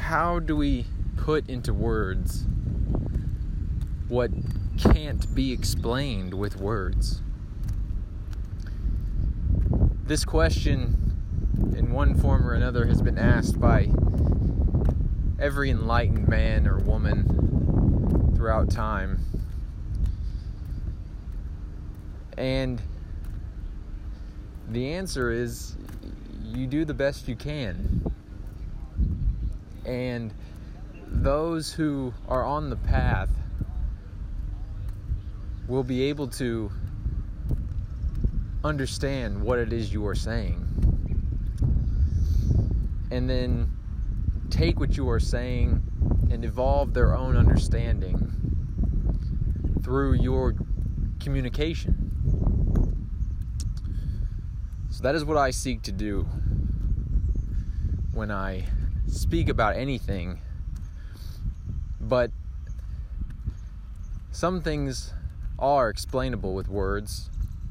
how do we put into words what can't be explained with words? This question, in one form or another, has been asked by every enlightened man or woman throughout time. And the answer is, you do the best you can. And those who are on the path will be able to understand what it is you are saying, and then take what you are saying and evolve their own understanding through your communication. So that is what I seek to do when I speak about anything. But some things are explainable with words.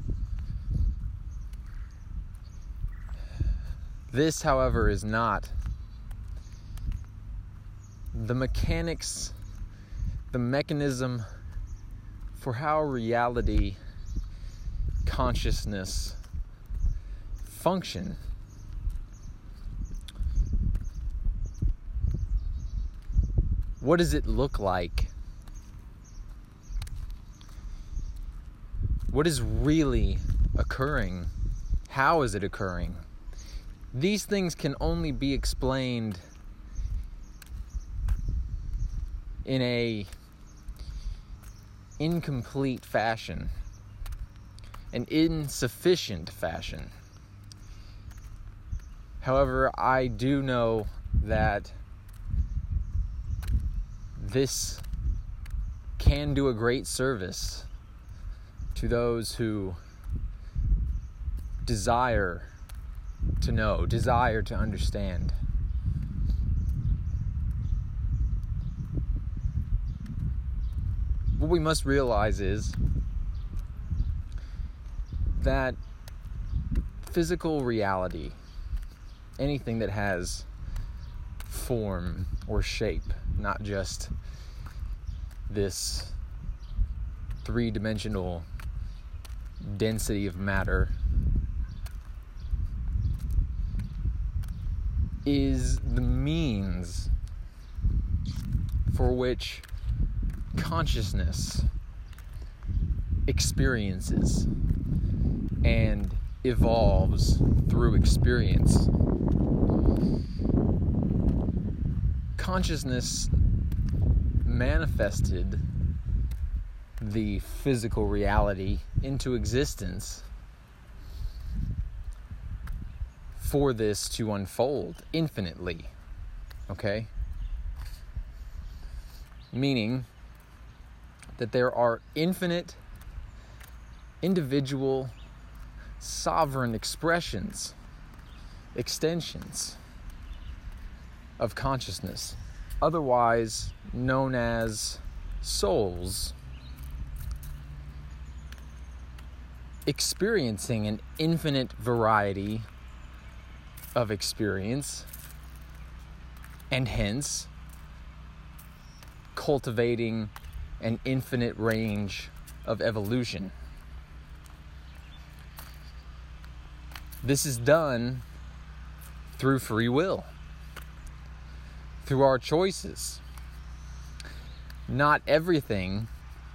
This, however, is not. The mechanics, the mechanism for how reality, consciousness function. What does it look like? What is really occurring? How is it occurring? These things can only be explained in a incomplete fashion, an insufficient fashion. However, I do know that this can do a great service to those who desire to know, desire to understand. What we must realize is that physical reality, anything that has form or shape, not just this three-dimensional density of matter, is the means for which consciousness experiences and evolves through experience. Consciousness manifested the physical reality into existence for this to unfold infinitely, okay? Meaning that there are infinite, individual, sovereign expressions, extensions of consciousness, otherwise known as souls, experiencing an infinite variety of experience, and hence cultivating an infinite range of evolution. This is done through free will, through our choices. Not everything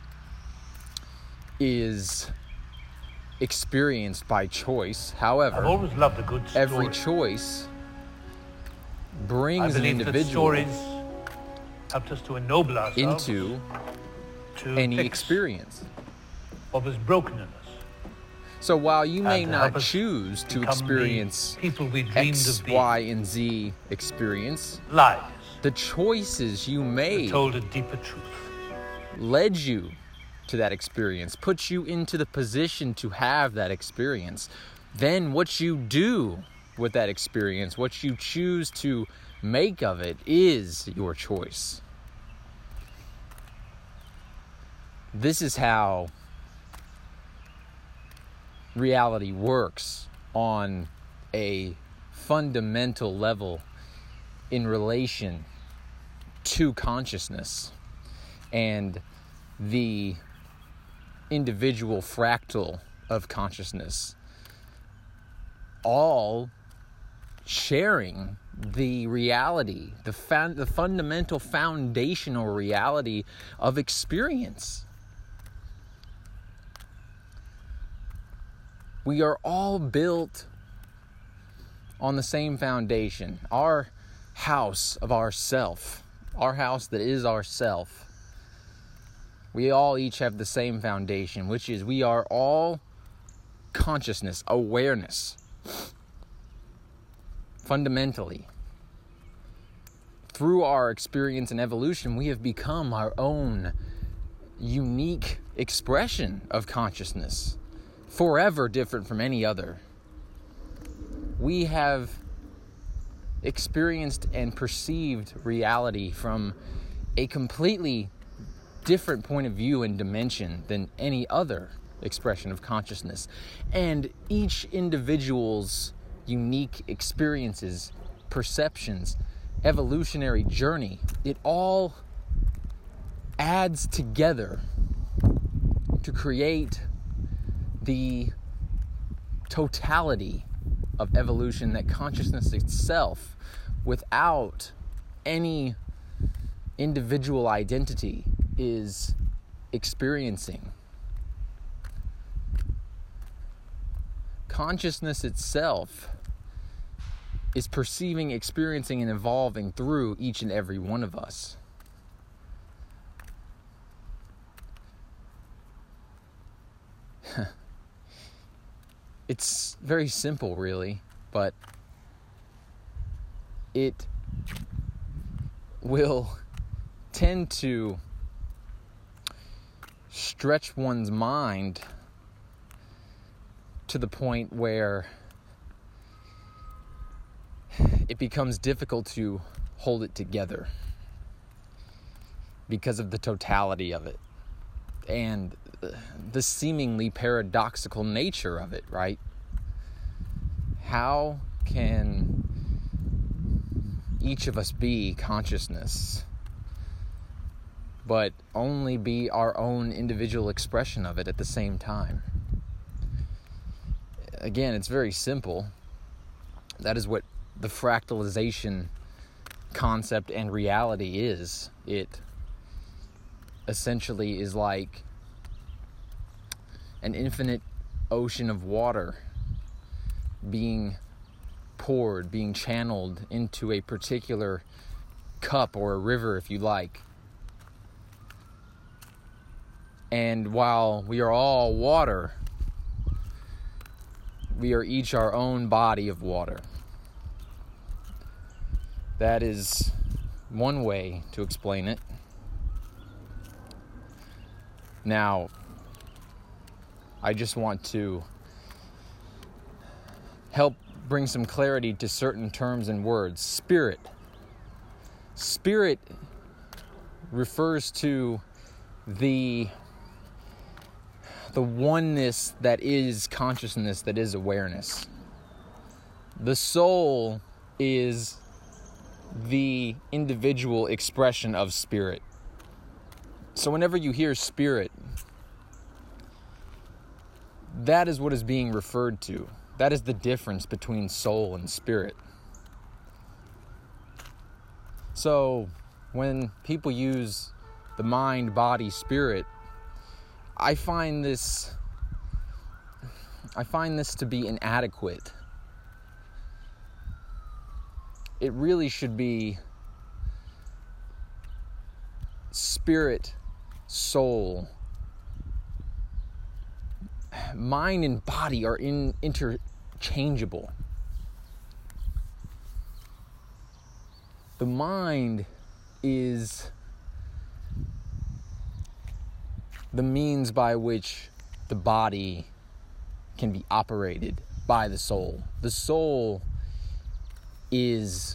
is experienced by choice. However, I've always loved a good story. Every choice brings an individual that stories helped us to ennoble ourselves into to any fix experience. what was broken in us. So while you may And to not help us choose to become experience the people we dreamed X, of being. Y, and Z experience, Lies the choices you that made told a deeper truth. led you to that experience, put you into the position to have that experience. Then what you do with that experience, what you choose to make of it, is your choice. This is how reality works on a fundamental level in relation to consciousness and the individual fractal of consciousness, all sharing the reality, the fundamental foundational reality of experience. We are all built on the same foundation. Our house of ourself, our house that is ourself, we all each have the same foundation, which is we are all consciousness, awareness. Fundamentally, through our experience and evolution, we have become our own unique expression of consciousness, forever different from any other. We have experienced and perceived reality from a completely different point of view and dimension than any other expression of consciousness. And each individual's unique experiences, perceptions, evolutionary journey, it all adds together to create the totality of evolution that consciousness itself, without any individual identity, is experiencing. Consciousness itself is perceiving, experiencing, and evolving through each and every one of us. It's very simple, really, but it will tend to stretch one's mind to the point where it becomes difficult to hold it together because of the totality of it and the seemingly paradoxical nature of it, right? How can each of us be consciousness, but only be our own individual expression of it at the same time? Again, it's very simple. That is what the fractalization concept and reality is. It essentially is like an infinite ocean of water being poured, being channeled into a particular cup or a river, if you like. And while we are all water, we are each our own body of water. That is one way to explain it. Now, I just want to help bring some clarity to certain terms and words. Spirit. Spirit refers to the oneness that is consciousness, that is awareness. The soul is the individual expression of spirit. So whenever you hear spirit, that is what is being referred to. That is the difference between soul and spirit. So when people use the mind, body, spirit, I find this to be inadequate. It really should be spirit, soul. Mind and body are interchangeable. The mind is the means by which the body can be operated by the soul. The soul is,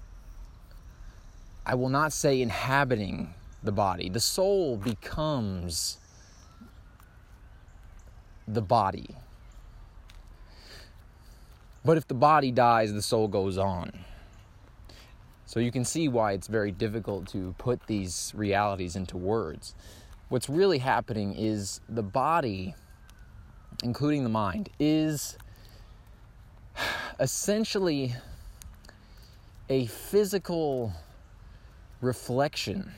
I will not say inhabiting the body. The soul becomes the body. But if the body dies, the soul goes on. So you can see why it's very difficult to put these realities into words. What's really happening is the body, including the mind, is essentially a physical reflection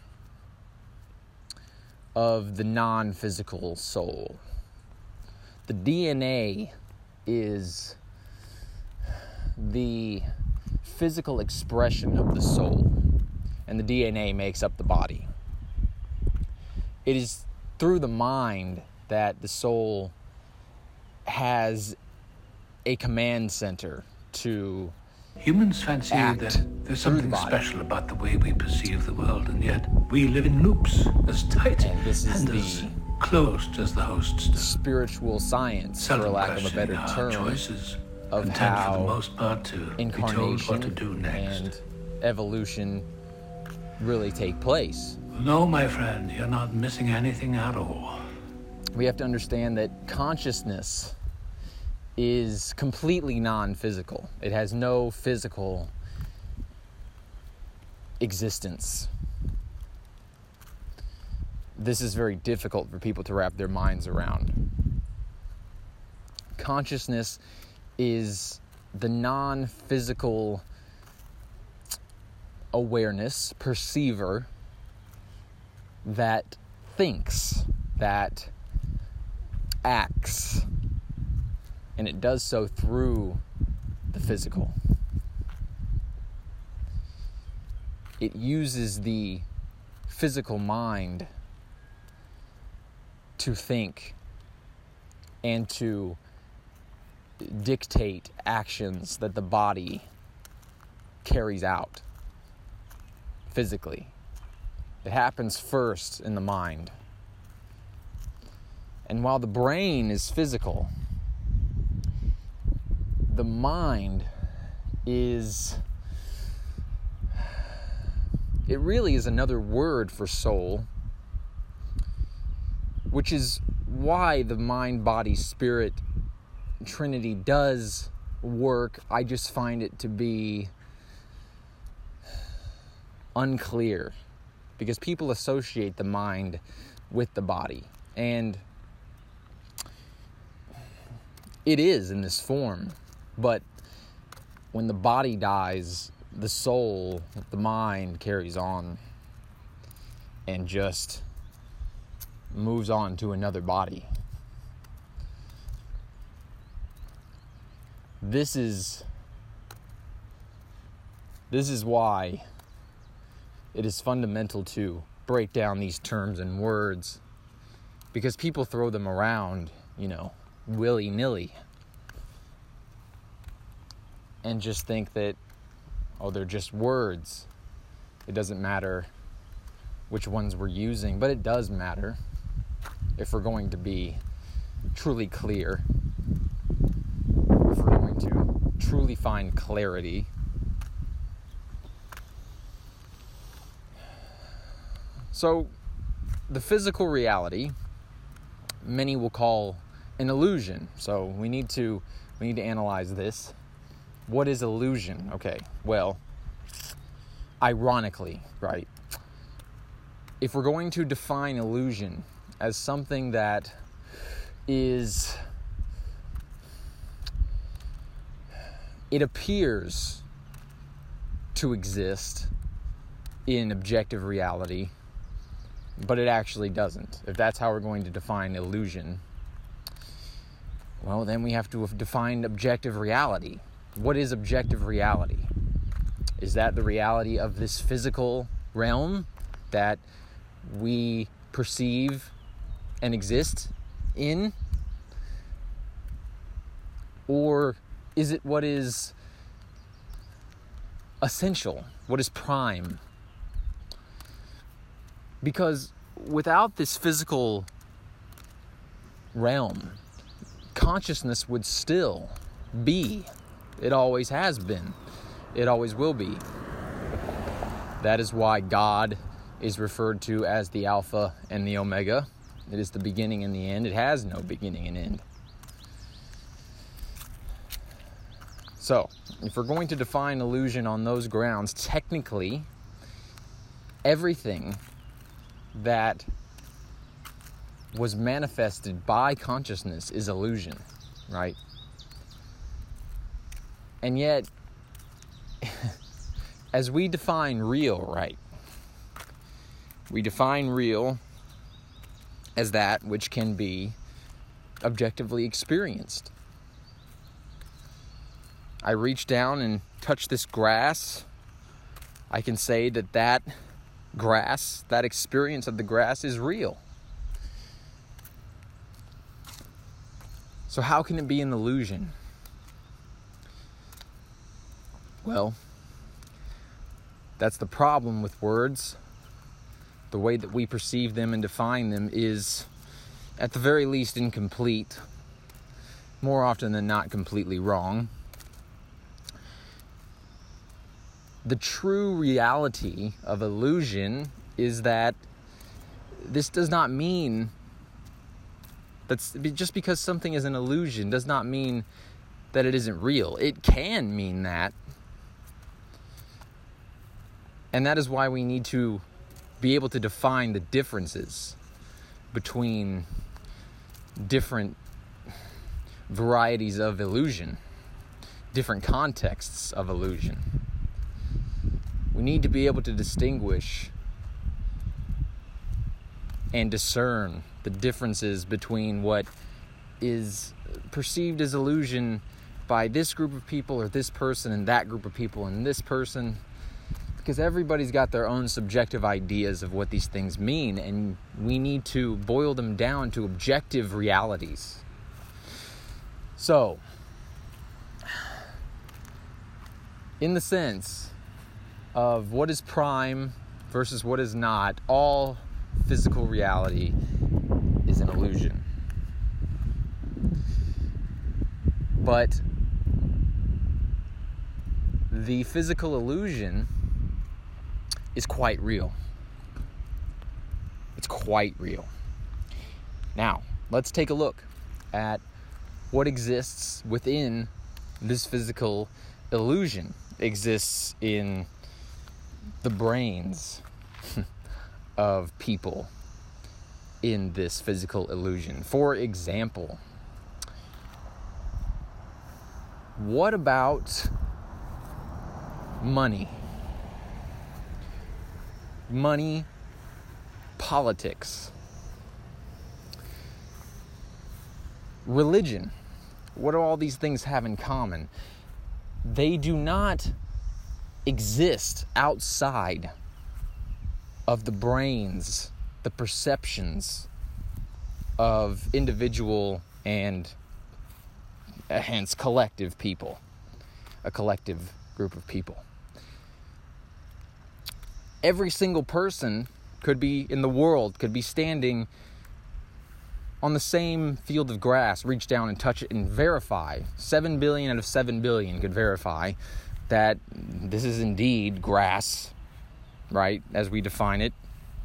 of the non-physical soul. The DNA is the physical expression of the soul, and the DNA makes up the body. It is through the mind that the soul has a command center to Humans fancy act that there's through the something body. special about the way we perceive the world, and yet we live in loops as tight And this is and as the closed as the hosts do. spiritual science, for Seldom lack of a questioning better our term, choices, of content how for the most part to be told what to incarnation do next. and evolution really take place. No, my friend, you're not missing anything at all. We have to understand that consciousness is completely non-physical. It has no physical existence. This is very difficult for people to wrap their minds around. Consciousness is the non-physical awareness, perceiver, that thinks, that acts, and it does so through the physical. It uses the physical mind to think and to dictate actions that the body carries out physically. It happens first in the mind. And while the brain is physical, the mind is, it really is another word for soul, which is why the mind, body, spirit trinity does work. I just find it to be unclear because people associate the mind with the body, and it is in this form, but when the body dies, the soul, the mind carries on and just moves on to another body. This is why it is fundamental to break down these terms and words, because people throw them around, willy-nilly, and just think that, they're just words. It doesn't matter which ones we're using, but it does matter if we're going to be truly clear, if we're going to truly find clarity. So, the physical reality, many will call an illusion. So we need to analyze this. What is illusion? Okay, well, ironically, right? If we're going to define illusion as something that is, it appears to exist in objective reality, but it actually doesn't. If that's how we're going to define illusion, well, then we have to define objective reality. What is objective reality? Is that the reality of this physical realm that we perceive and exist in? Or is it what is essential? What is prime? Because without this physical realm, consciousness would still be. It always has been. It always will be. That is why God is referred to as the Alpha and the Omega. It is the beginning and the end. It has no beginning and end. So, if we're going to define illusion on those grounds, technically, everything that was manifested by consciousness is illusion, right? And yet, as we define real, right? We define real as that which can be objectively experienced. I reach down and touch this grass. I can say that grass, that experience of the grass is real. So how can it be an illusion? Well, that's the problem with words. The way that we perceive them and define them is, at the very least, incomplete. More often than not, completely wrong. The true reality of illusion is that this does not mean that's just because something is an illusion does not mean that it isn't real. It can mean that. And that is why we need to be able to define the differences between different varieties of illusion, different contexts of illusion. We need to be able to distinguish and discern the differences between what is perceived as illusion by this group of people or this person and that group of people and this person, because everybody's got their own subjective ideas of what these things mean, and we need to boil them down to objective realities. So, in the sense of what is prime versus what is not, all physical reality is an illusion. But the physical illusion is quite real. It's quite real. Now, let's take a look at what exists within this physical illusion. It exists in the brains of people in this physical illusion. For example, what about money? Money, politics, religion. What do all these things have in common? They do not exist outside of the brains, the perceptions of individual and hence collective people, a collective group of people. Every single person could be in the world, could be standing on the same field of grass, reach down and touch it and verify. 7 billion out of 7 billion could verify that this is indeed grass, right, as we define it.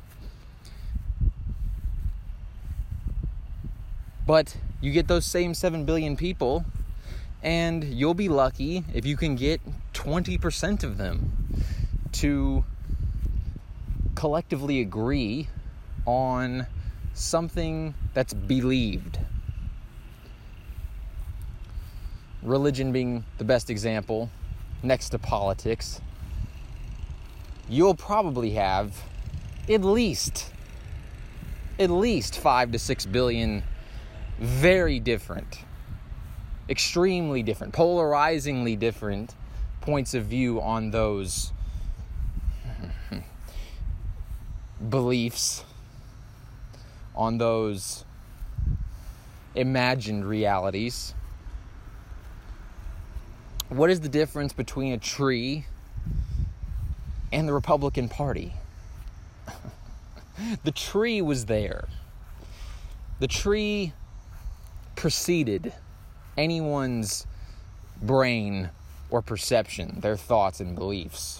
But you get those same 7 billion people, and you'll be lucky if you can get 20% of them to collectively agree on something that's believed. Religion being the best example, next to politics. You'll probably have at least 5 to 6 billion very different, extremely different, polarizingly different points of view on those beliefs, on those imagined realities. What is the difference between a tree and the Republican Party? The tree was there. The tree preceded anyone's brain or perception, their thoughts and beliefs.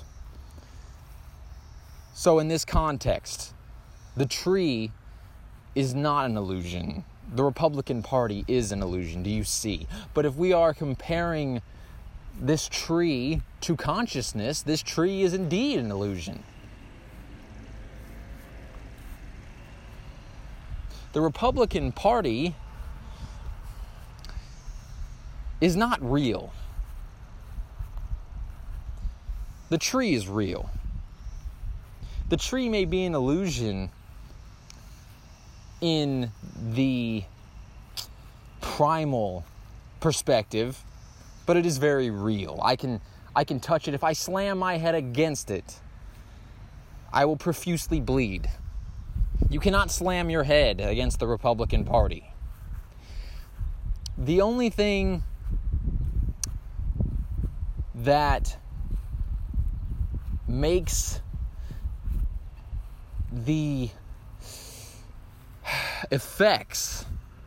So in this context, the tree is not an illusion. The Republican Party is an illusion. Do you see? But if we are comparing this tree to consciousness, this tree is indeed an illusion. The Republican Party is not real. The tree is real. The tree may be an illusion in the primal perspective, but it is very real. I can touch it. If I slam my head against it, I will profusely bleed. You cannot slam your head against the Republican Party. The only thing that makes the effects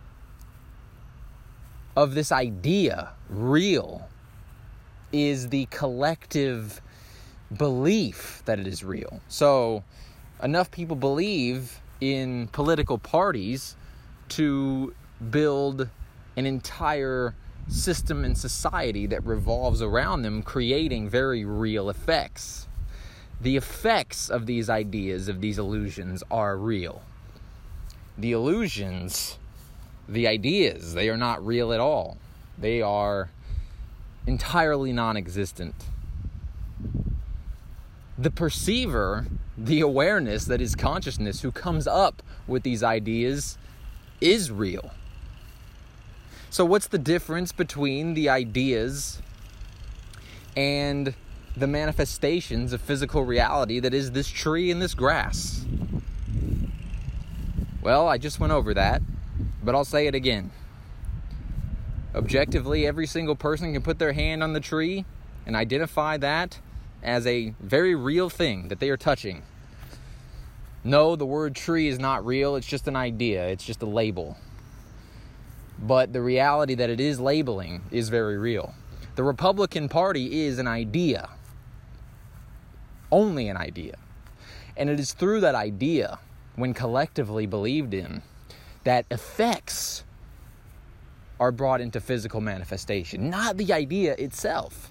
of this idea real is the collective belief that it is real. So enough people believe in political parties to build an entire system and society that revolves around them, creating very real effects. The effects of these ideas, of these illusions, are real. The illusions, the ideas, they are not real at all. They are entirely non-existent. The perceiver, the awareness that is consciousness who comes up with these ideas is real. So what's the difference between the ideas and the manifestations of physical reality that is this tree and this grass? Well, I just went over that, but I'll say it again. Objectively, every single person can put their hand on the tree and identify that as a very real thing that they are touching. No, the word tree is not real. It's just an idea. It's just a label. But the reality that it is labeling is very real. The Republican Party is an idea. Only an idea. And it is through that idea, when collectively believed in, that effects are brought into physical manifestation, not the idea itself.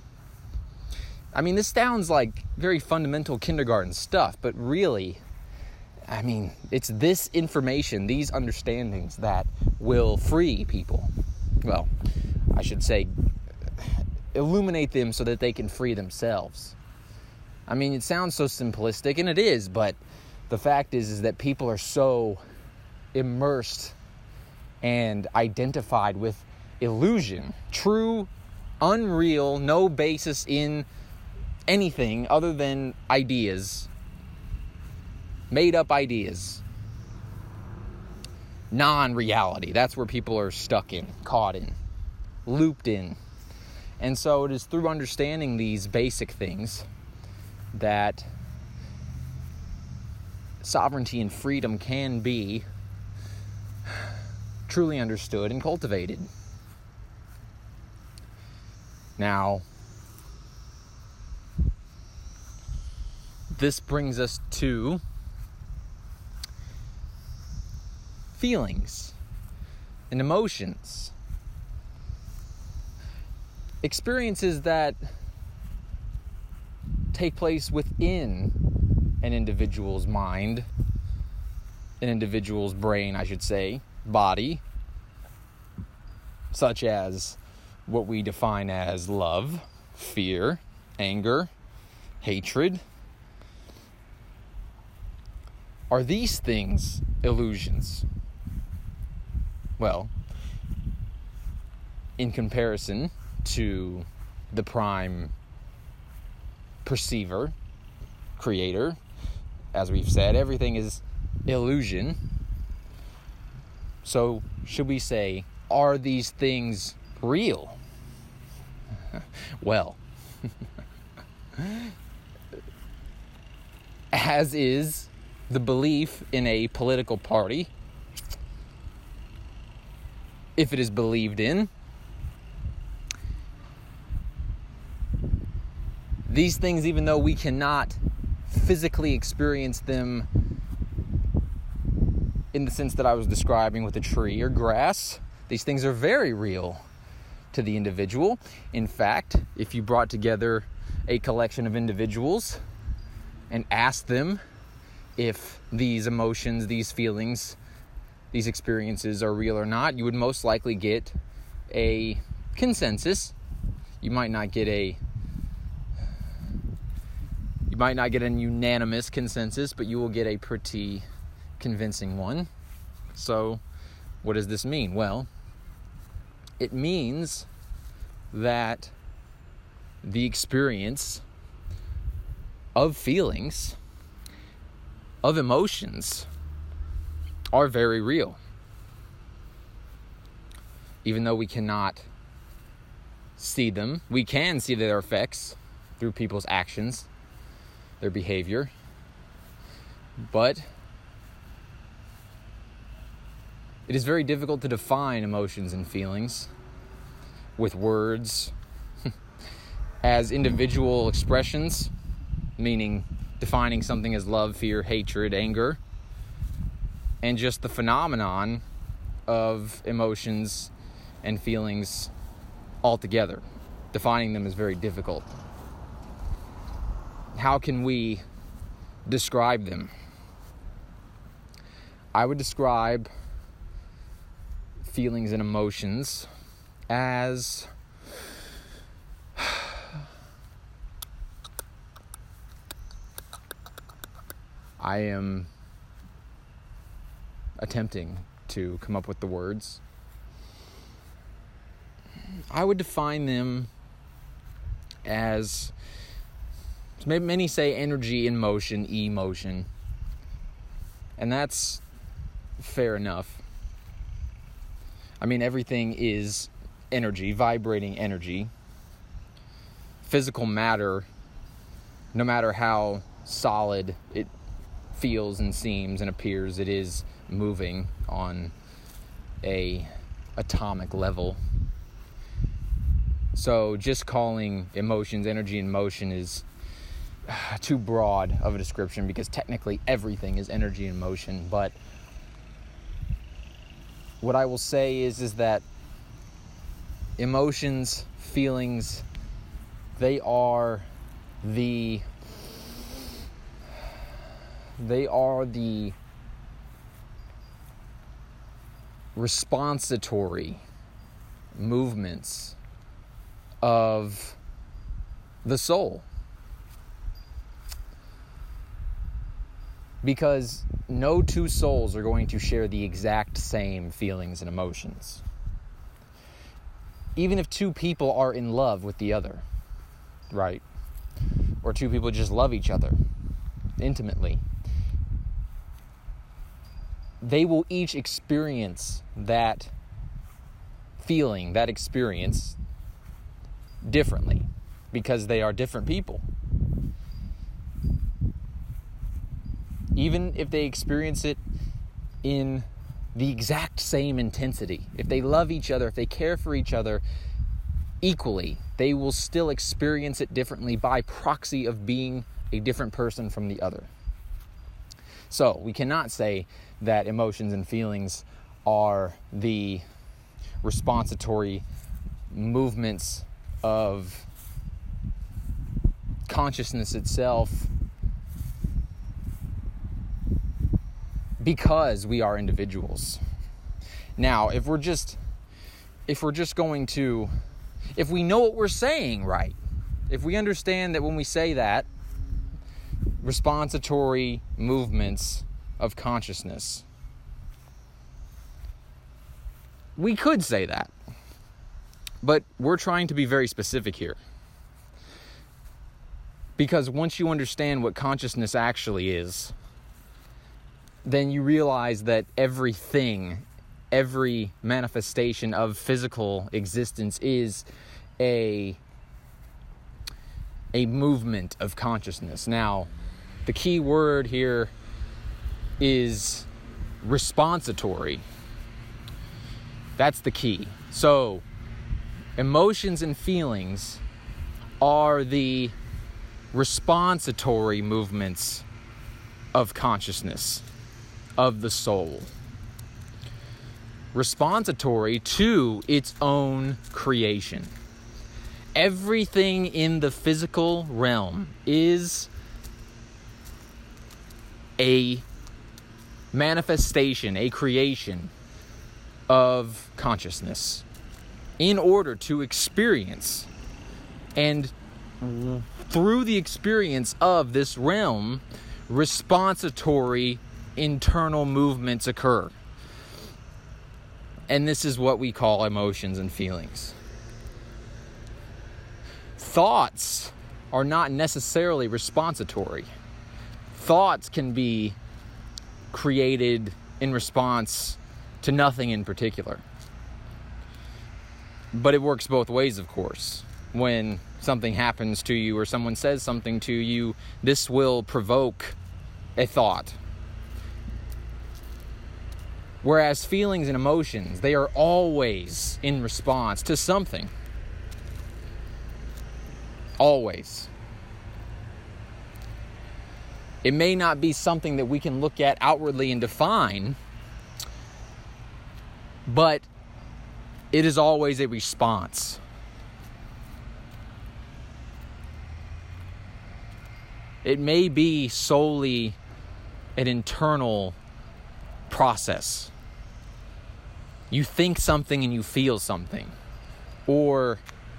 I mean, this sounds like very fundamental kindergarten stuff, but really, I mean, it's this information, these understandings that will free people. Well, I should say, illuminate them so that they can free themselves. I mean, it sounds so simplistic, and it is, but the fact is that people are so immersed and identified with illusion, true, unreal, no basis in anything other than ideas, made up ideas, non-reality. That's where people are stuck in, caught in, looped in. And so it is through understanding these basic things that sovereignty and freedom can be truly understood and cultivated. Now, this brings us to feelings and emotions. Experiences that take place within an individual's mind, an individual's brain, I should say, body, such as what we define as love, fear, anger, hatred. Are these things illusions? Well, in comparison to the prime perceiver, creator, as we've said, everything is illusion. So, should we say, are these things real? Well, as is the belief in a political party, if it is believed in, these things, even though we cannot physically experience them in the sense that I was describing with a tree or grass, these things are very real. to the individual. In fact, if you brought together a collection of individuals and asked them if these emotions, these feelings, these experiences are real or not, you would most likely get a consensus. You might not get a unanimous consensus, but you will get a pretty convincing one. So, what does this mean? Well, it means that the experience of feelings, of emotions, are very real. Even though we cannot see them, we can see their effects through people's actions, their behavior. But it is very difficult to define emotions and feelings with words as individual expressions, meaning defining something as love, fear, hatred, anger, and just the phenomenon of emotions and feelings altogether. Defining them is very difficult. How can we describe them? I would describe feelings and emotions as I am attempting to come up with the words. I would define them as, many say, energy in motion, emotion. And that's fair enough. I mean, everything is energy, vibrating energy. Physical matter, no matter how solid it feels and seems and appears, it is moving on a atomic level. So just calling emotions energy in motion is too broad of a description, because technically everything is energy in motion. But what I will say is that emotions, feelings, they are the responsitory movements of the soul. Because no two souls are going to share the exact same feelings and emotions. Even if two people are in love with the other, right? Or two people just love each other intimately, they will each experience that feeling, that experience differently, because they are different people. Even if they experience it in the exact same intensity, if they love each other, if they care for each other equally, they will still experience it differently by proxy of being a different person from the other. So we cannot say that emotions and feelings are the responsitory movements of consciousness itself, because we are individuals. Now, if we know what we're saying right, if we understand that when we say that, responsitory movements of consciousness, we could say that. But we're trying to be very specific here. Because once you understand what consciousness actually is, then you realize that everything, every manifestation of physical existence is a movement of consciousness. Now, the key word here is responsitory. That's the key. So, emotions and feelings are the responsitory movements of consciousness, of the soul. responsitory to its own creation. Everything in the physical realm is a manifestation, a creation of consciousness in order to experience. And through the experience of this realm, responsitory internal movements occur. And this is what we call emotions and feelings. Thoughts are not necessarily responsitory. Thoughts can be created in response to nothing in particular. But it works both ways, of course. When something happens to you or someone says something to you, this will provoke a thought. Whereas feelings and emotions, they are always in response to something. Always. It may not be something that we can look at outwardly and define, but it is always a response. It may be solely an internal process. You think something and you feel something. Or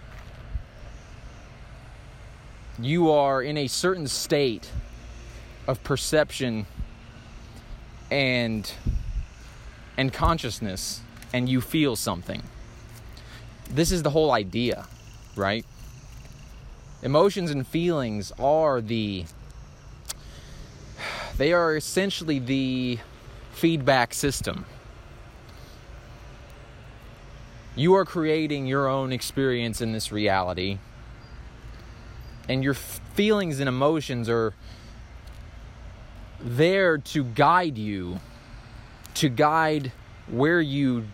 you are in a certain state of perception and consciousness, and you feel something. This is the whole idea, right? Emotions and feelings are they are essentially the feedback system. You are creating your own experience in this reality, and your feelings and emotions are there to guide you, to guide where you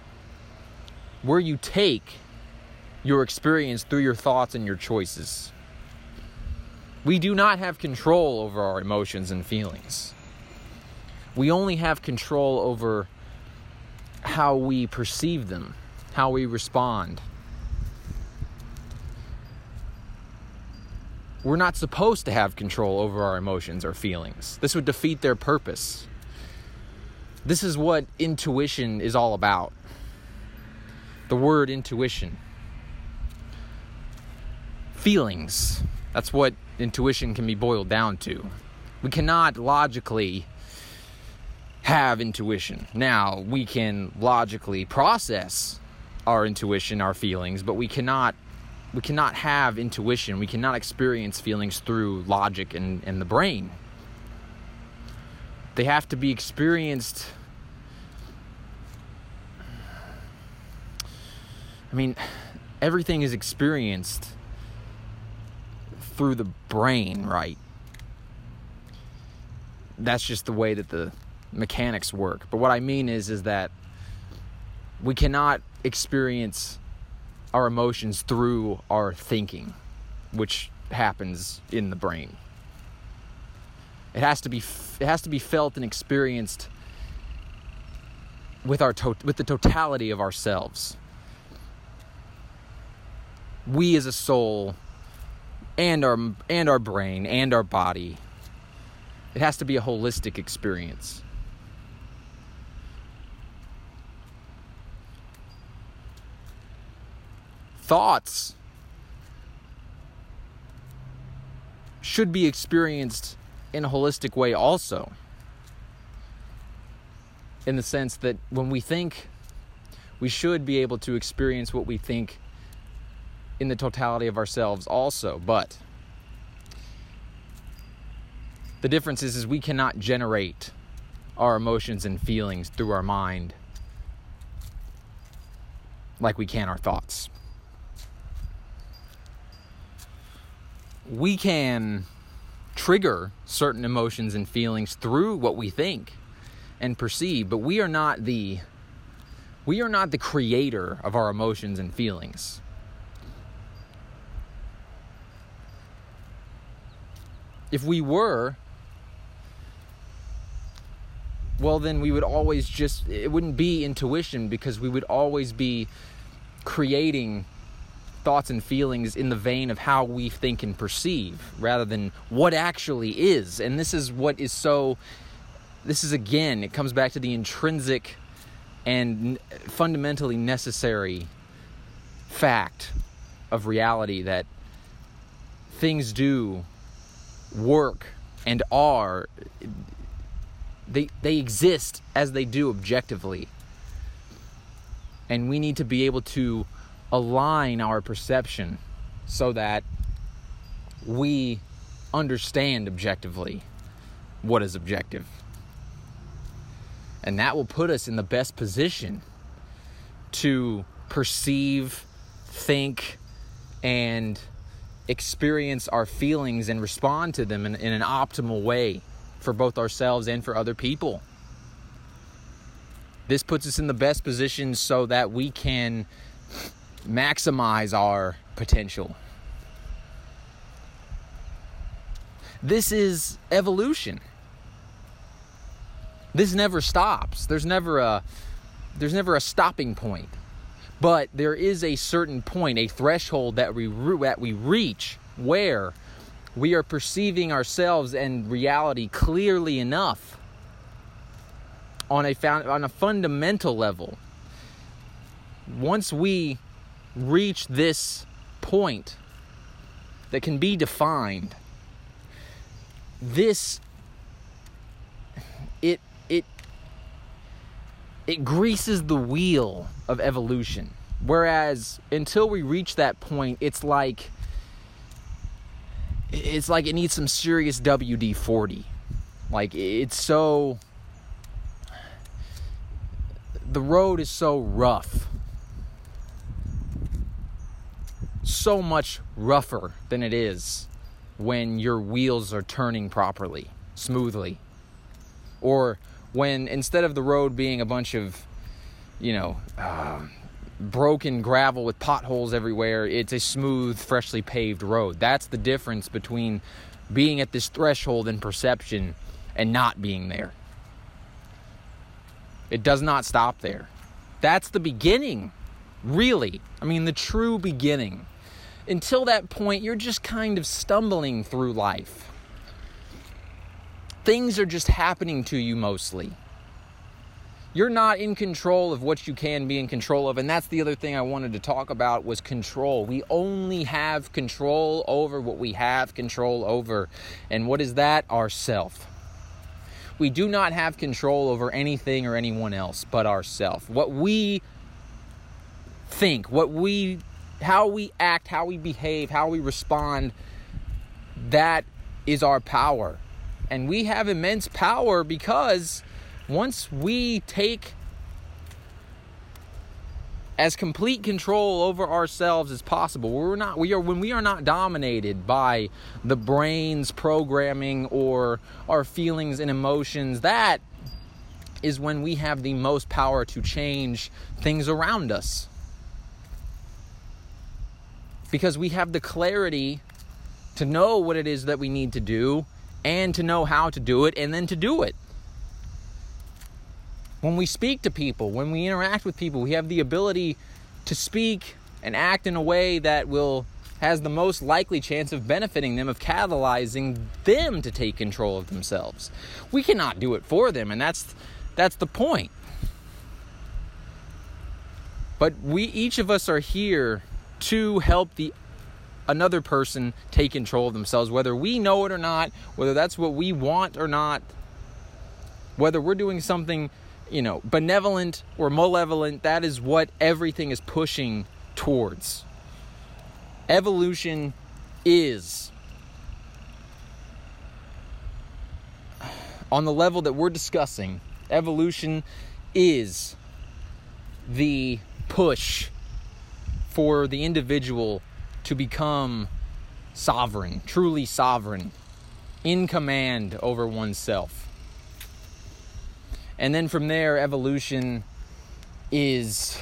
take your experience through your thoughts and your choices. We do not have control over our emotions and feelings. We only have control over how we perceive them, how we respond. We're not supposed to have control over our emotions or feelings. This would defeat their purpose. This is what intuition is all about. The word intuition. Feelings. That's what intuition can be boiled down to. We cannot logically have intuition. Now, we can logically process our intuition, our feelings, but we cannot have intuition. We cannot experience feelings through logic and the brain. They have to be experienced. I mean, everything is experienced through the brain, right? That's just the way that the mechanics work. But what I mean is that we cannot experience our emotions through our thinking, which happens in the brain. It has to be felt and experienced with the totality of ourselves. We as a soul, and our brain and our body. It has to be a holistic experience. Thoughts should be experienced in a holistic way also. In the sense that when we think, we should be able to experience what we think in the totality of ourselves also. But the difference is we cannot generate our emotions and feelings through our mind like we can our thoughts. We can trigger certain emotions and feelings through what we think and perceive, but we are not the creator of our emotions and feelings. If we were, well, then we would always it wouldn't be intuition, because we would always be creating thoughts and feelings in the vein of how we think and perceive, rather than what actually is. And this is again, it comes back to the intrinsic and fundamentally necessary fact of reality, that things do work and they exist as they do objectively. And we need to be able to align our perception so that we understand objectively what is objective. And that will put us in the best position to perceive, think, and experience our feelings and respond to them in an optimal way for both ourselves and for other people. This puts us in the best position so that we can maximize our potential. This is evolution. This never stops. There's never a stopping point. But there is a certain point, a threshold that we reach, where we are perceiving ourselves and reality clearly enough on a fundamental level. Once we reach this point that can be defined, it greases the wheel of evolution. Whereas until we reach that point, it's like it needs some serious WD-40. Like, the road is so rough. So much rougher than it is when your wheels are turning properly, smoothly. Or when, instead of the road being a bunch of, broken gravel with potholes everywhere, it's a smooth, freshly paved road. That's the difference between being at this threshold in perception and not being there. It does not stop there. That's the beginning, really. I mean, the true beginning. Until that point, you're just kind of stumbling through life. Things are just happening to you mostly. You're not in control of what you can be in control of. And that's the other thing I wanted to talk about, was control. We only have control over what we have control over. And what is that? Ourself. We do not have control over anything or anyone else but ourself. What we think, how we act, how we behave, how we respond, that is our power. And we have immense power, because once we take as complete control over ourselves as possible, when we are not dominated by the brain's programming or our feelings and emotions, that is when we have the most power to change things around us. Because we have the clarity to know what it is that we need to do, and to know how to do it, and then to do it. When we speak to people, when we interact with people, we have the ability to speak and act in a way that has the most likely chance of benefiting them, of catalyzing them to take control of themselves. We cannot do it for them, and that's the point. But each of us are here to help another person take control of themselves, whether we know it or not, whether that's what we want or not, whether we're doing something, benevolent or malevolent. That is what everything is pushing towards. Evolution is, on the level that we're discussing, evolution is the push for the individual to become sovereign, truly sovereign, in command over oneself. And then from there, evolution is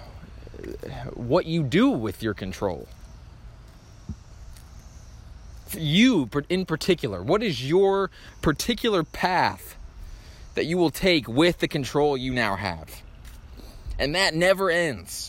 what you do with your control. You in particular, what is your particular path that you will take with the control you now have? And that never ends.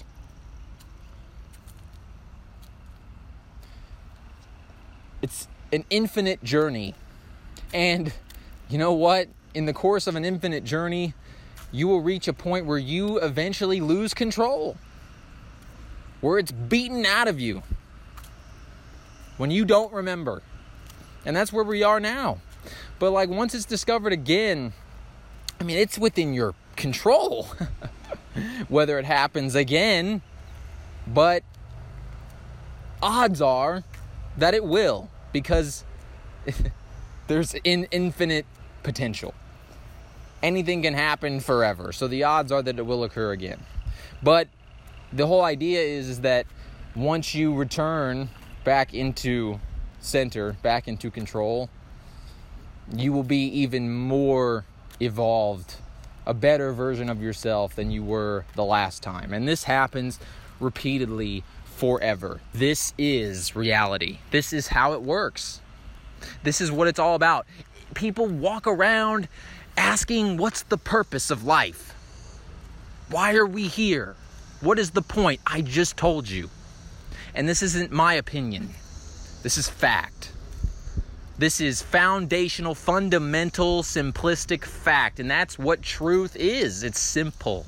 It's an infinite journey. And you know what? In the course of an infinite journey, you will reach a point where you eventually lose control. Where it's beaten out of you. When you don't remember. And that's where we are now. But like once it's discovered again, I mean, it's within your control. Whether it happens again. But odds are that it will. Because there's infinite potential. Anything can happen forever. So the odds are that it will occur again. But the whole idea is that once you return back into center, back into control, you will be even more evolved, a better version of yourself than you were the last time. And this happens repeatedly forever. This is reality. This is how it works. This is what it's all about. People walk around asking, what's the purpose of life? Why are we here? What is the point? I just told you. And this isn't my opinion. This is fact. This is foundational, fundamental, simplistic fact. And that's what truth is. It's simple.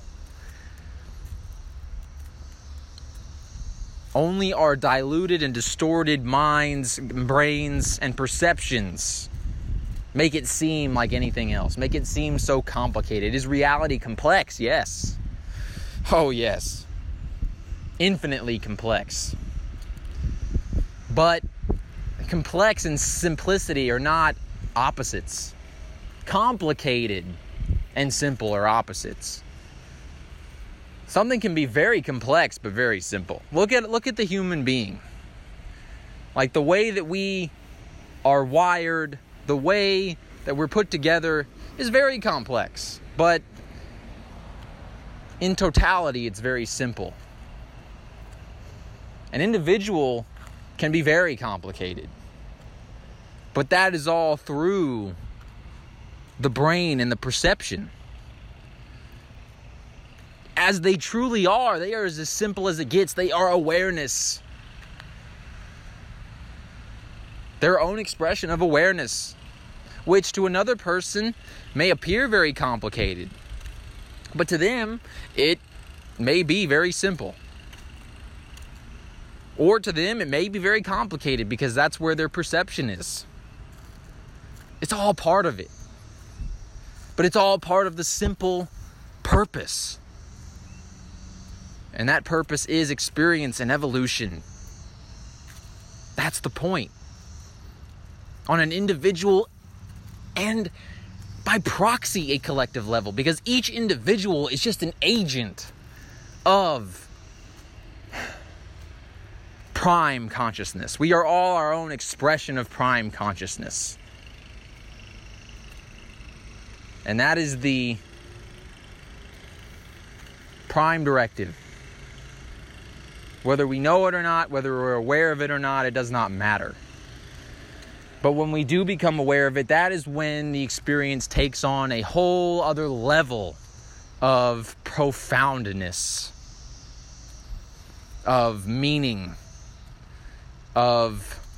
Only our diluted and distorted minds, brains, and perceptions make it seem like anything else. Make it seem so complicated. Is reality complex? Yes. Oh, yes. Infinitely complex. But complex and simplicity are not opposites. Complicated and simple are opposites. Something can be very complex but very simple. Look at the human being. Like the way that we are wired, the way that we're put together is very complex. But in totality, it's very simple. An individual can be very complicated. But that is all through the brain and the perception. As they truly are, they are as simple as it gets. They are awareness. Their own expression of awareness, which to another person may appear very complicated. But to them, it may be very simple. Or to them, it may be very complicated because that's where their perception is. It's all part of it. But it's all part of the simple purpose. And that purpose is experience and evolution. That's the point. On an individual and by proxy a collective level. Because each individual is just an agent of prime consciousness. We are all our own expression of prime consciousness. And that is the prime directive. Whether we know it or not, whether we're aware of it or not, it does not matter. But when we do become aware of it, that is when the experience takes on a whole other level of profoundness, of meaning, of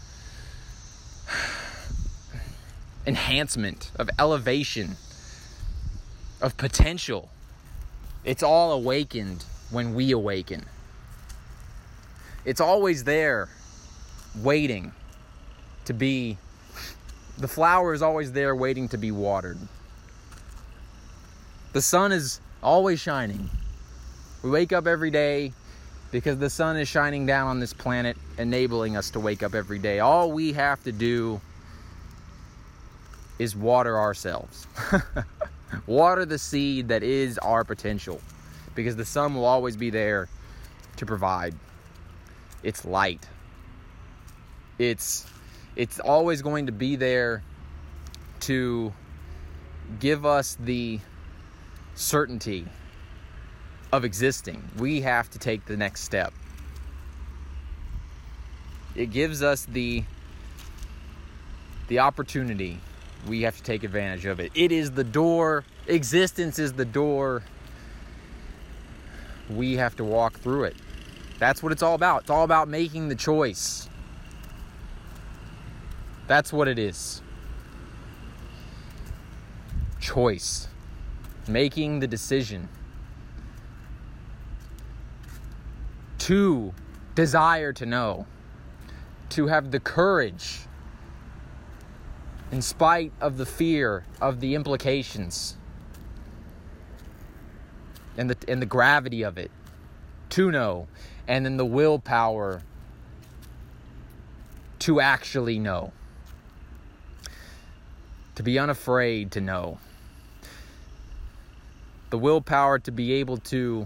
enhancement, of elevation, of potential. It's all awakened when we awaken. It's always there, waiting to be, the flower is always there waiting to be watered. The sun is always shining. We wake up every day because the sun is shining down on this planet, enabling us to wake up every day. All we have to do is water ourselves. Water the seed that is our potential, because the sun will always be there to provide its light. It's always going to be there to give us the certainty of existing. We have to take the next step. It gives us the the opportunity, we have to take advantage of it. It is the door. Existence is the door. We have to walk through it. That's what it's all about. It's all about making the choice. That's what it is. Choice. Making the decision to desire to know, to have the courage, in spite of the fear of the implications and the gravity of it, to know, and then the willpower to actually know, to be unafraid to know, the willpower to be able to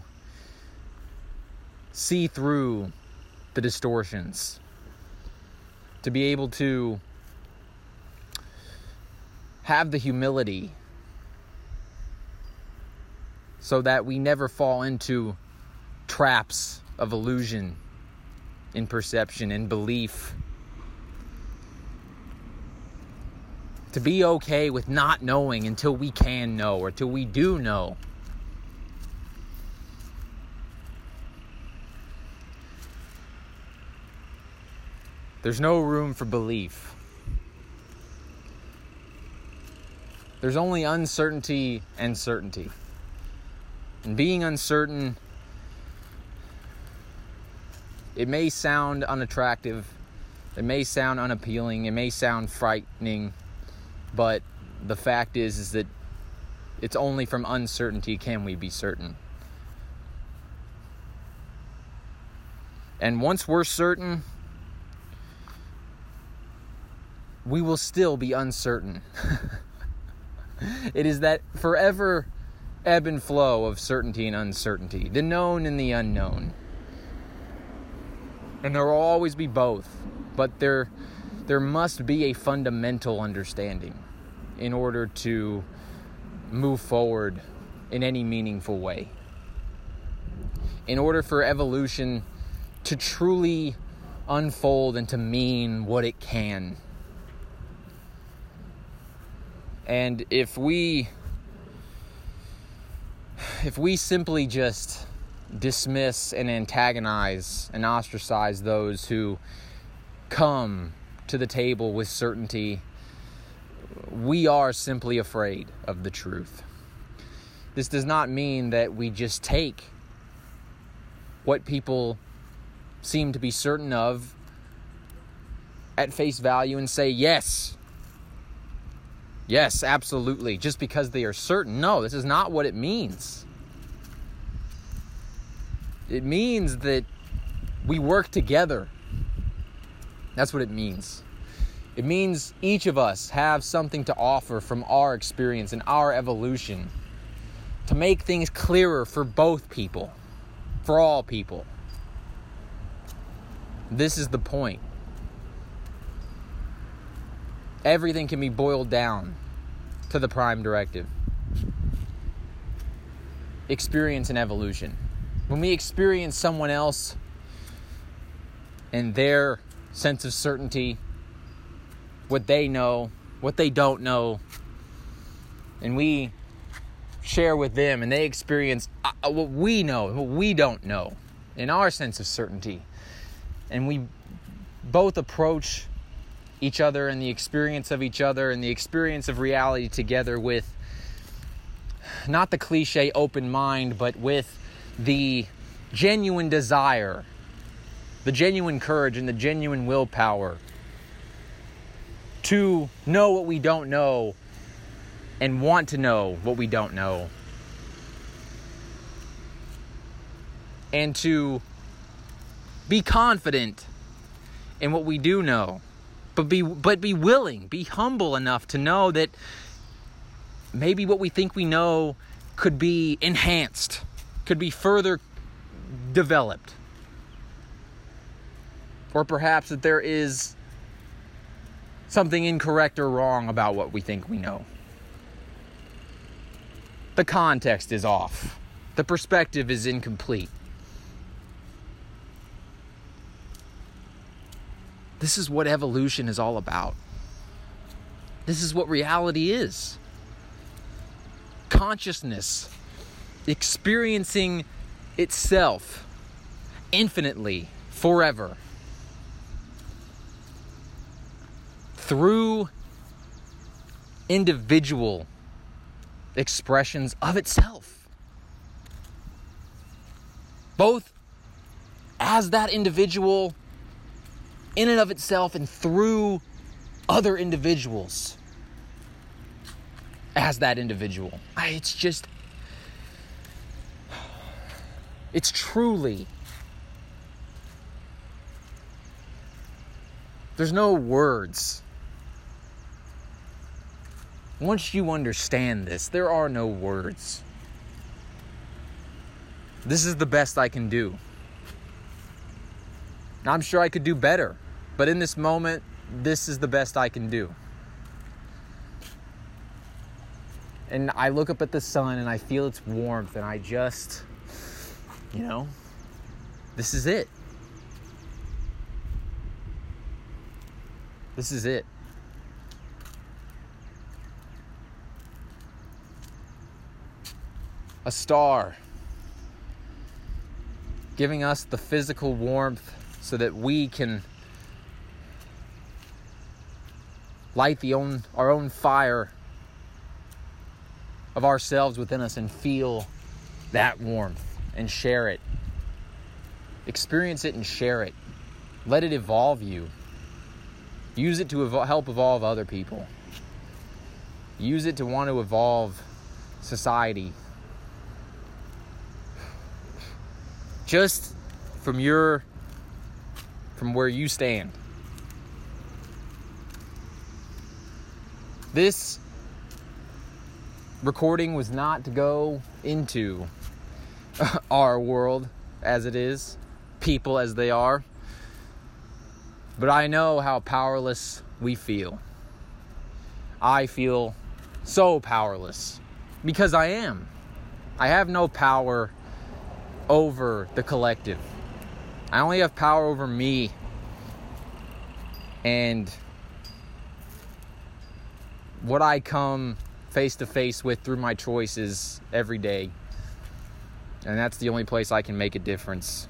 see through the distortions, to be able to have the humility so that we never fall into traps of illusion in perception and belief. To be okay with not knowing until we can know, or till we do know. There's no room for belief. There's only uncertainty and certainty. And being uncertain, it may sound unattractive, it may sound unappealing, it may sound frightening, but the fact is that it's only from uncertainty can we be certain. And once we're certain, we will still be uncertain. It is that forever ebb and flow of certainty and uncertainty, the known and the unknown. And there will always be both, but there must be a fundamental understanding in order to move forward in any meaningful way. In order for evolution to truly unfold and to mean what it can. And if we simply just dismiss and antagonize and ostracize those who come to the table with certainty, we are simply afraid of the truth. This does not mean that we just take what people seem to be certain of at face value and say, yes, absolutely, just because they are certain. No, this is not what it means. It means that we work together. That's what it means. It means each of us have something to offer from our experience and our evolution to make things clearer for both people, for all people. This is the point. Everything can be boiled down to the prime directive. Experience and evolution. When we experience someone else and their sense of certainty, what they know, what they don't know, and we share with them and they experience what we know and what we don't know in our sense of certainty, and we both approach each other and the experience of each other and the experience of reality together with not the cliche open mind, but with the genuine desire, the genuine courage and the genuine willpower to know what we don't know and want to know what we don't know, and to be confident in what we do know, but be willing, be humble enough to know that maybe what we think we know could be enhanced, could be further developed, or perhaps that there is something incorrect or wrong about what we think we know. The context is off. The perspective is incomplete. This is what evolution is all about. This is what reality is. Consciousness experiencing itself infinitely, forever, through individual expressions of itself. Both as that individual in and of itself and through other individuals as that individual. It's truly, there's no words. Once you understand this, there are no words. This is the best I can do. I'm sure I could do better, but in this moment, this is the best I can do. And I look up at the sun and I feel its warmth and I just, this is it. This is it. A star giving us the physical warmth so that we can light our own fire of ourselves within us and feel that warmth and share it. Experience it and share it. Let it evolve you. Use it to help evolve other people. Use it to want to evolve society. Just from where you stand. This recording was not to go into our world as it is, people as they are, but I know how powerless we feel. I feel so powerless because I am. I have no power over the collective. I only have power over me and what I come face to face with through my choices every day. And that's the only place I can make a difference.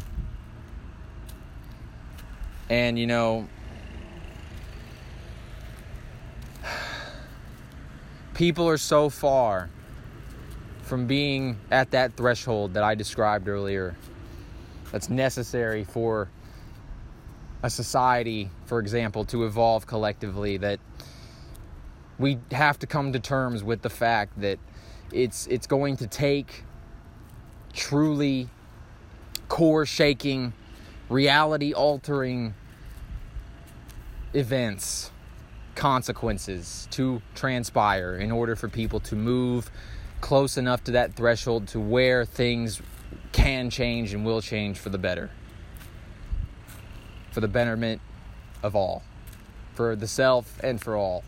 And people are so far from being at that threshold that I described earlier that's necessary for a society, for example, to evolve collectively, that we have to come to terms with the fact that it's going to take truly core-shaking, reality-altering events, consequences to transpire in order for people to move close enough to that threshold to where things can change and will change for the better. For the betterment of all. For the self and for all.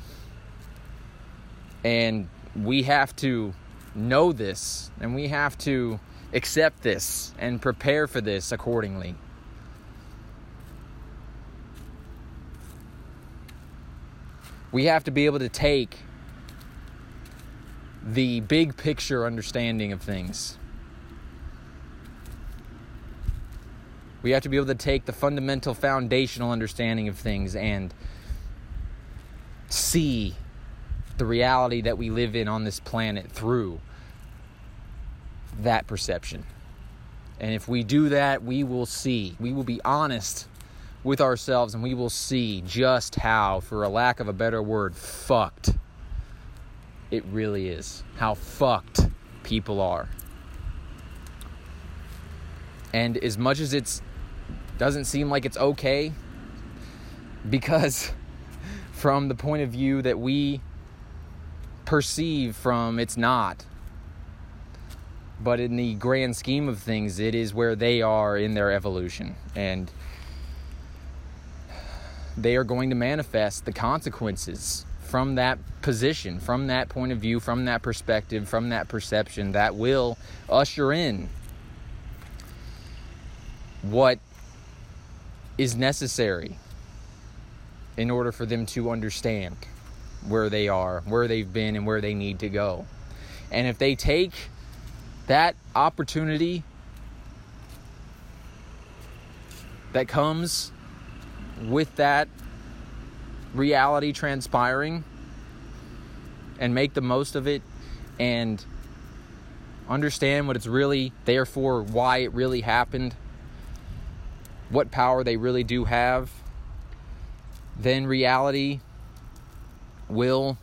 And we have to know this, and we have to accept this and prepare for this accordingly. We have to be able to take the big picture understanding of things. We have to be able to take the fundamental foundational understanding of things and see the reality that we live in on this planet through that perception. And if we do that, we will be honest with ourselves, and we will see just how, for a lack of a better word, fucked it really is. How fucked people are. And as much as it doesn't seem like it's okay, because from the point of view that we perceive from, it's not. But in the grand scheme of things, it is where they are in their evolution. And they are going to manifest the consequences from that position, from that point of view, from that perspective, from that perception that will usher in what is necessary in order for them to understand where they are, where they've been, and where they need to go. And if they take that opportunity that comes with that reality transpiring and make the most of it and understand what it's really there for, why it really happened, what power they really do have, then reality will,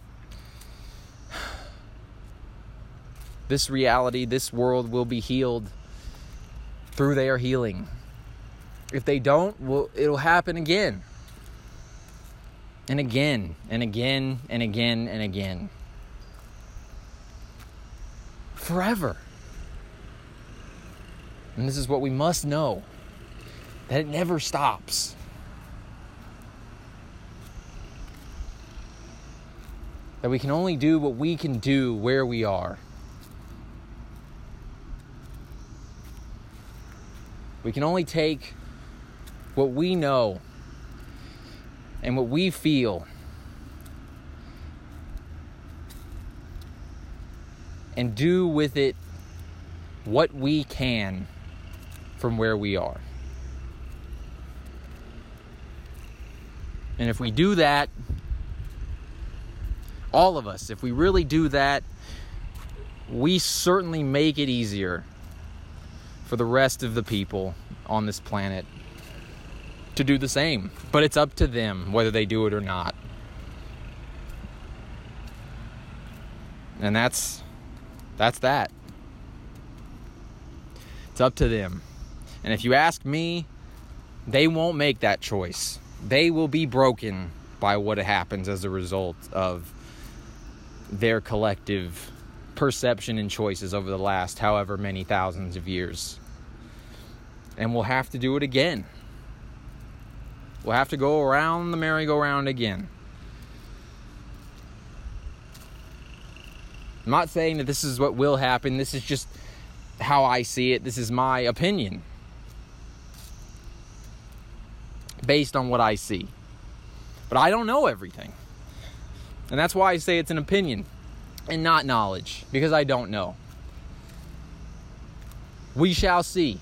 this world will be healed through their healing. If they don't, well, it'll happen again. And again, and again, and again, and again. Forever. And this is what we must know, that it never stops. That we can only do what we can do where we are. We can only take what we know and what we feel and do with it what we can from where we are. And if we do that, all of us, if we really do that, we certainly make it easier for the rest of the people on this planet to do the same. But it's up to them whether they do it or not. And that's that. It's up to them. And if you ask me, they won't make that choice. They will be broken by what happens as a result of their collective perception and choices over the last however many thousands of years. And we'll have to do it again. We'll have to go around the merry-go-round again. I'm not saying that this is what will happen. This is just how I see it. This is my opinion, based on what I see. But I don't know everything. And that's why I say it's an opinion and not knowledge, because I don't know. We shall see.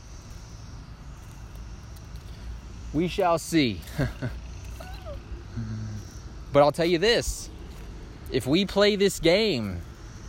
We shall see. But I'll tell you this. If we play this game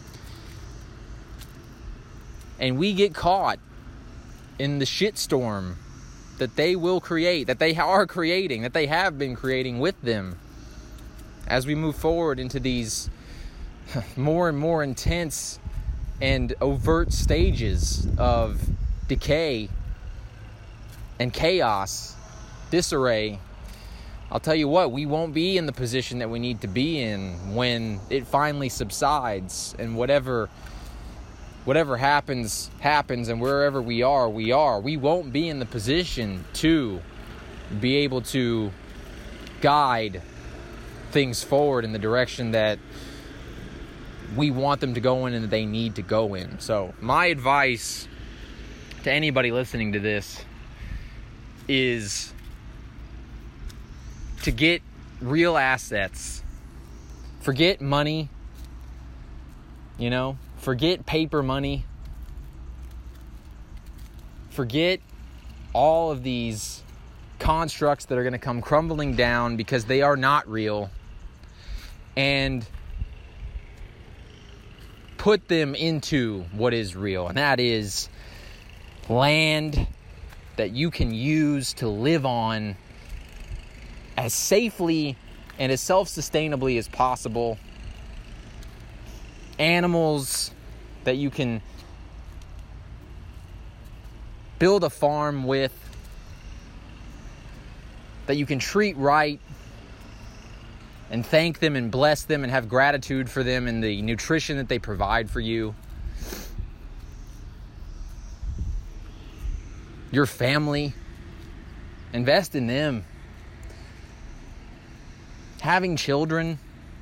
and we get caught in the shitstorm that they will create, that they are creating, that they have been creating with them, as we move forward into these more and more intense and overt stages of decay and chaos, disarray, I'll tell you what, we won't be in the position that we need to be in when it finally subsides, and whatever happens, and wherever we are. We won't be in the position to be able to guide things forward in the direction that we want them to go in and that they need to go in. So my advice to anybody listening to this is to get real assets. Forget money, forget paper money. Forget all of these constructs that are going to come crumbling down because they are not real. And put them into what is real. And that is land that you can use to live on as safely and as self-sustainably as possible. Animals that you can build a farm with, that you can treat right and thank them and bless them and have gratitude for them and the nutrition that they provide for you. Your family, invest in them. Having children,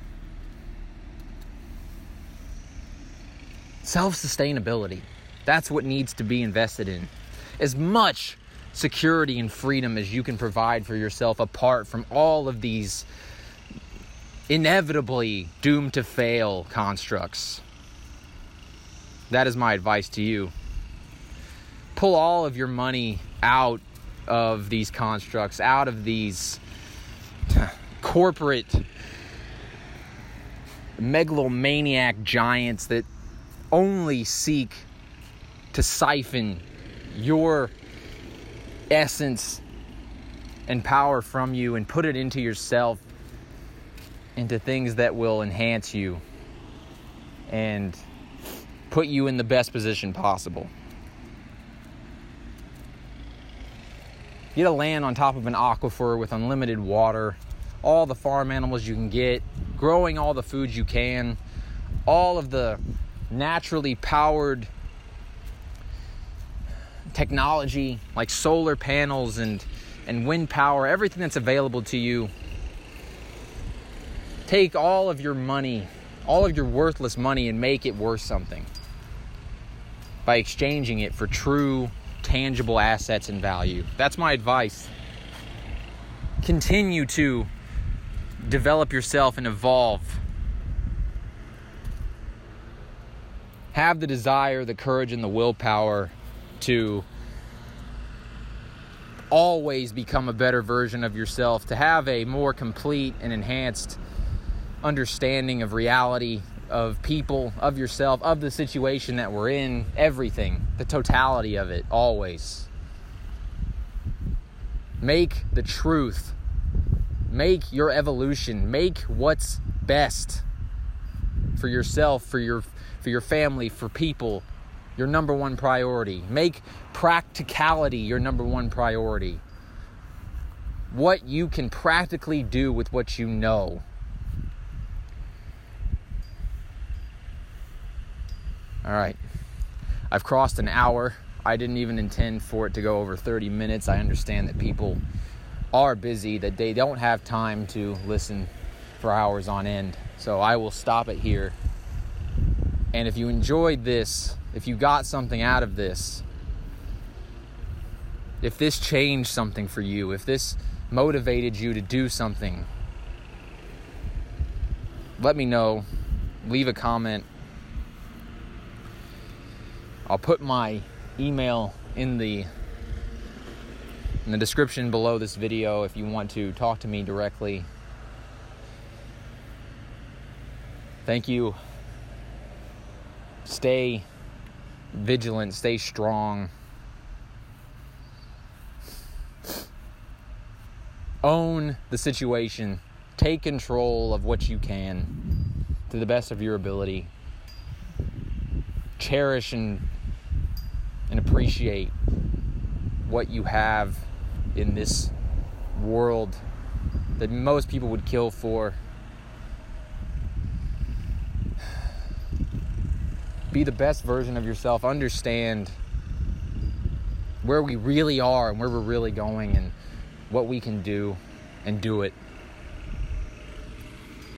self-sustainability, that's what needs to be invested in. As much security and freedom as you can provide for yourself apart from all of these inevitably doomed to fail constructs. That is my advice to you. Pull all of your money out of these constructs, out of these corporate megalomaniac giants that only seek to siphon your essence and power from you and put it into yourself, into things that will enhance you and put you in the best position possible. Get a land on top of an aquifer with unlimited water, all the farm animals you can get, growing all the food you can, all of the naturally powered technology like solar panels and wind power, everything that's available to you. Take all of your money, all of your worthless money, and make it worth something by exchanging it for true, tangible assets and value. That's my advice. Continue to develop yourself and evolve. Have the desire, the courage, and the willpower to always become a better version of yourself, to have a more complete and enhanced understanding of reality, of people, of yourself, of the situation that we're in, everything, the totality of it, always. Make the truth, make your evolution, make what's best for yourself, for your family, for people, your number one priority. Make practicality your number one priority. What you can practically do with what you know. All right. I've crossed an hour. I didn't even intend for it to go over 30 minutes. I understand that people are busy, that they don't have time to listen for hours on end. So I will stop it here. And if you enjoyed this, if you got something out of this, if this changed something for you, if this motivated you to do something, let me know. Leave a comment. I'll put my email in the description below this video if you want to talk to me directly. Thank you. Stay vigilant, stay strong. Own the situation. Take control of what you can to the best of your ability. Cherish and appreciate what you have in this world that most people would kill for. Be the best version of yourself. Understand where we really are and where we're really going and what we can do, and do it.